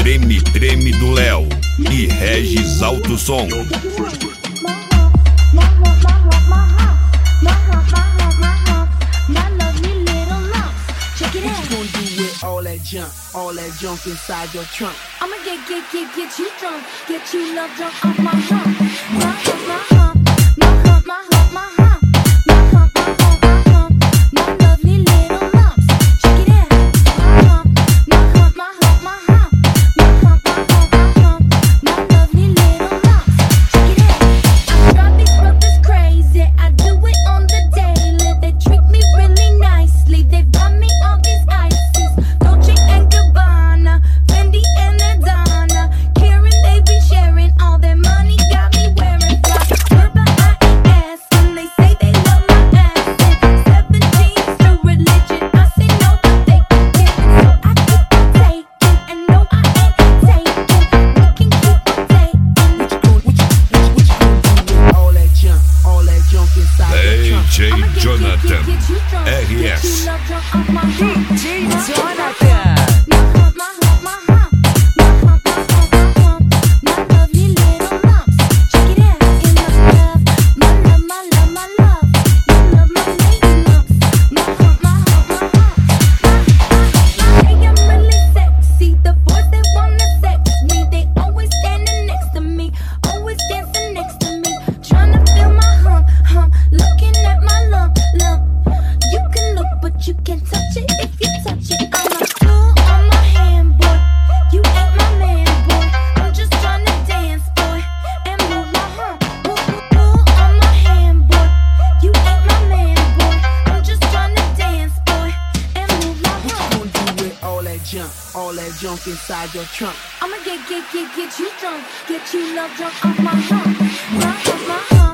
Treme Treme do Léo e Regis Alto Som. All that junk inside your trunk. I'ma get you drunk, get you love drunk off my hump, my hump, my hump, my hump, my hump, my hump, my hump, my hump, my hump, my lovely little lumps. Check it out. My hump, my hump, my hump, my hump, my hump, my hump, my hump, my lovely little lumps. Check it out. I drive these brothers crazy. I do it on the daily. They treat me really nicely. They buy me all these ices, Dolce and Gabbana, Fendi and Adana. Karen, they be sharing all their money. Got me wearing fly. But I ain't asking. They say they love my ass. And 17's true religion. I say no, but they can give it. So I keep on taking. And no, I ain't taking. We can keep on taking. All that junk inside your trunk. DJ I'ma get Jonathan you drunk, RS. get you love drunk off my hump. DJ My Jonathan. hump, my hump, my hump, my hump, my hump, my hump, my lovely little lumps. Check it out. In my love, my love, my love, my love. You love my lady lumps. My hump, my hump, my hump. Hey, I'm really sexy. The boys they wanna sex me. They always standing next to me, always dancing next to me, tryna feel my hump, looking at my lump. You can look, but you can't touch it if you touch it. I'm a tool on my hand, boy. You ain't my man, boy. I'm just tryna dance, boy, and move my hump. Tool on my hand, boy. You ain't my man, boy. I'm just tryna dance, boy, and move my What hump. you gonna do with all that junk inside your trunk? I'ma get you drunk, get you love drunk off my hump, my hump, my hump.